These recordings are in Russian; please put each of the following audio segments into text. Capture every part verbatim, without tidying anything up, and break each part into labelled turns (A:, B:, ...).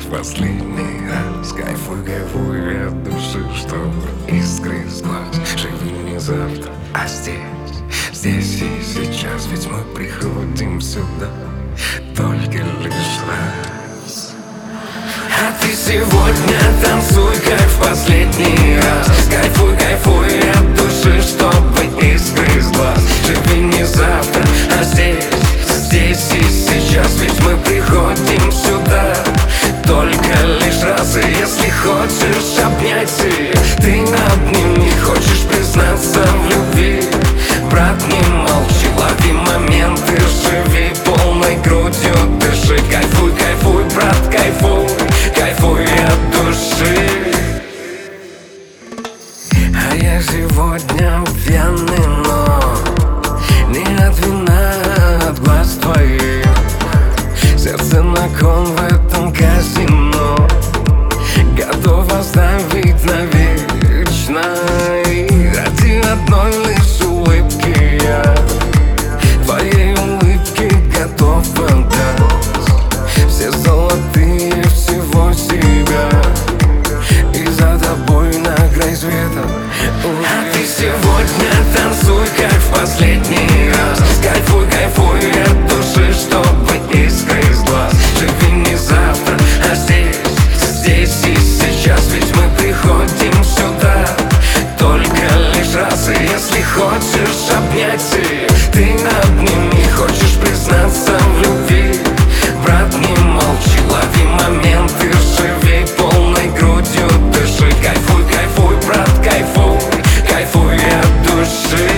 A: в последний раз. Кайфуй, кайфуй от души, чтобы искры с глаз. Живи не завтра, а здесь, здесь и сейчас. Ведь мы приходим сюда только лишь раз. А ты сегодня танцуй, как в последний раз. Кайфуй, кайфуй от души, чтобы искры с глаз. Живи не завтра, а здесь, здесь и сейчас. Ведь мы приходим сюда только лишь раз. И если хочешь обнять ее, ты обними. Хочешь признаться в любви, брат, не молчи, лови моменты, живи полной грудью, дыши. Кайфуй, кайфуй, брат, кайфуй, кайфуй от души. А я сегодня пьяный, но не от вина, а от глаз твоих. Сердце на кон в этом казино, готов оставить навечно. И ради одной лишь улыбки я твоей улыбке готов отдать все золотые всего себя. И за тобой на край света. А ты сегодня танцуй, как в последний раз. Кайфуй, кайфуй от души, чтобы искры из глаз. Живи не завтра, а здесь, здесь и сейчас. Ведь мы приходим сюда только лишь раз. И если хочешь обнять ее, ты обними. Хочешь признаться в любви, брат, не молчи, лови моменты, живи полной грудью, дыши. Кайфуй, кайфуй, брат, кайфуй, кайфуй от души.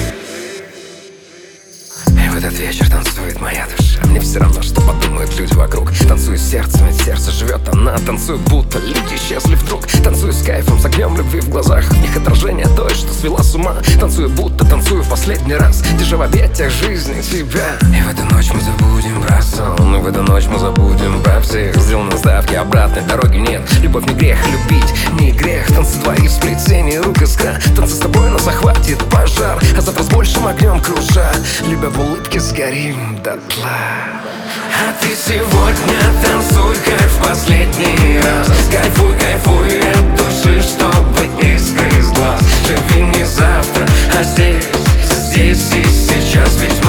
A: И в этот вечер танцует моя душа. Мне все равно, что подумают люди вокруг. Танцую сердцем, ведь сердце живет она. Танцую, будто люди исчезли вдруг. Танцую с кайфом, с огнем любви в глазах. В них отражение той, что свела с ума. Танцую, будто танцую в последний раз. Держа в объятиях жизни тебя. И в эту ночь мы забудем про сон. И в эту ночь мы забудем про всех. Сделаны ставки, обратной дороги нет. Любовь не грех, любить не грех. Танцы твои в сплетении рук искра. Танцы с тобой нас захватит пожар. А завтра с большим огнем круша. Любя в улыбке сгорим дотла. А ты сегодня танцуй, как в последний раз. Кайфуй, кайфуй от души, чтобы искры из глаз. Живи не завтра, а здесь, здесь и сейчас. Ведь